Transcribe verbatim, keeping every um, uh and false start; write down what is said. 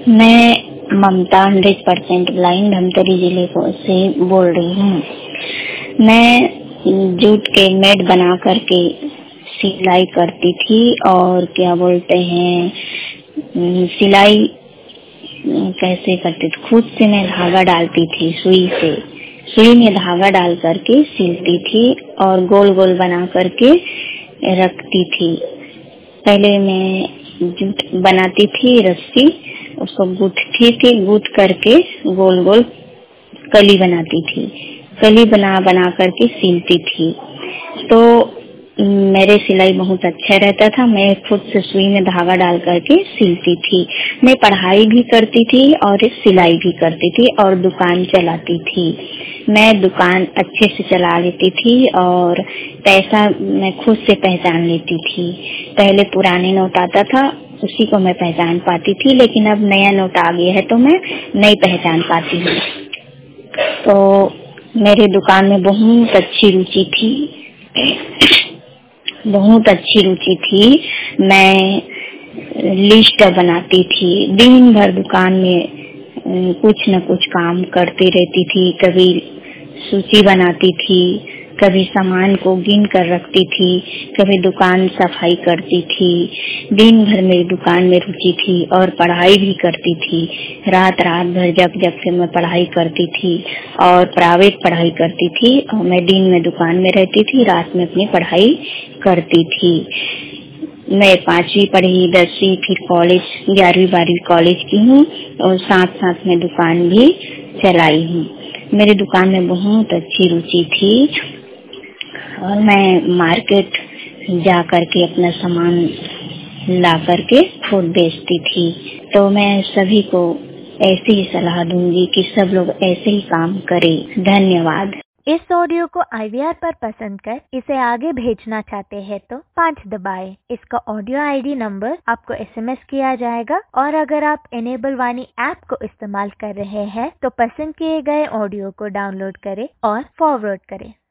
मैं Mamta hundred percent blind Dhamtari जिले को से बोल रही हूँ। मैं जूट के मेड बना करके सिलाई करती थी और क्या बोलते हैं सिलाई कैसे करती थी, खुद से मैं धागा डालती थी, सुई से सुई में धागा डाल करके सिलती थी और गोल गोल बना करके रखती थी। पहले मैं जूट बनाती थी, रस्सी उसको गूंथती थी, गूंथ करके गोल गोल कली बनाती थी, कली बना बना करके सिलती थी। तो मेरे सिलाई बहुत अच्छा रहता था। मैं खुद से सुई में धागा डाल करके सिलती थी। मैं पढ़ाई भी करती थी और सिलाई भी करती थी और दुकान चलाती थी। मैं दुकान अच्छे से चला लेती थी और पैसा मैं खुद से पहचान लेती थी। पहले पुराने नोट आता था, उसी को मैं पहचान पाती थी, लेकिन अब नया नोट आ गया है तो मैं नहीं पहचान पाती हूँ। तो मेरे दुकान में बहुत अच्छी रुचि थी, बहुत अच्छी रुचि थी। मैं लिस्ट बनाती थी, दिन भर दुकान में कुछ न कुछ काम करती रहती थी। कभी सूची बनाती थी, कभी सामान को गिन कर रखती थी, कभी दुकान सफाई करती थी। दिन भर मेरी दुकान में रुचि थी और पढ़ाई भी करती थी। रात रात भर जग जग के मैं पढ़ाई करती थी और प्राइवेट पढ़ाई करती थी और मैं दिन में दुकान में रहती थी, रात में अपनी पढ़ाई करती थी। मैं पांचवी पढ़ी, दसवीं, फिर कॉलेज, ग्यारहवीं बारहवीं कॉलेज की हूँ और साथ साथ में दुकान भी चलाई हूँ। मेरी दुकान में बहुत अच्छी रुचि थी और मैं मार्केट जा करके अपना सामान ला करके खुद बेचती थी। तो मैं सभी को ऐसी ही सलाह दूंगी कि सब लोग ऐसे ही काम करें। धन्यवाद। इस ऑडियो को आई वी आर पर पसंद कर इसे आगे भेजना चाहते हैं तो पाँच दबाएं। इसका ऑडियो आई डी नंबर आपको एस एम एस किया जाएगा और अगर आप एनेबल वाणी ऐप को इस्तेमाल कर रहे हैं तो पसंद किए गए ऑडियो को डाउनलोड करें और फॉरवर्ड करें।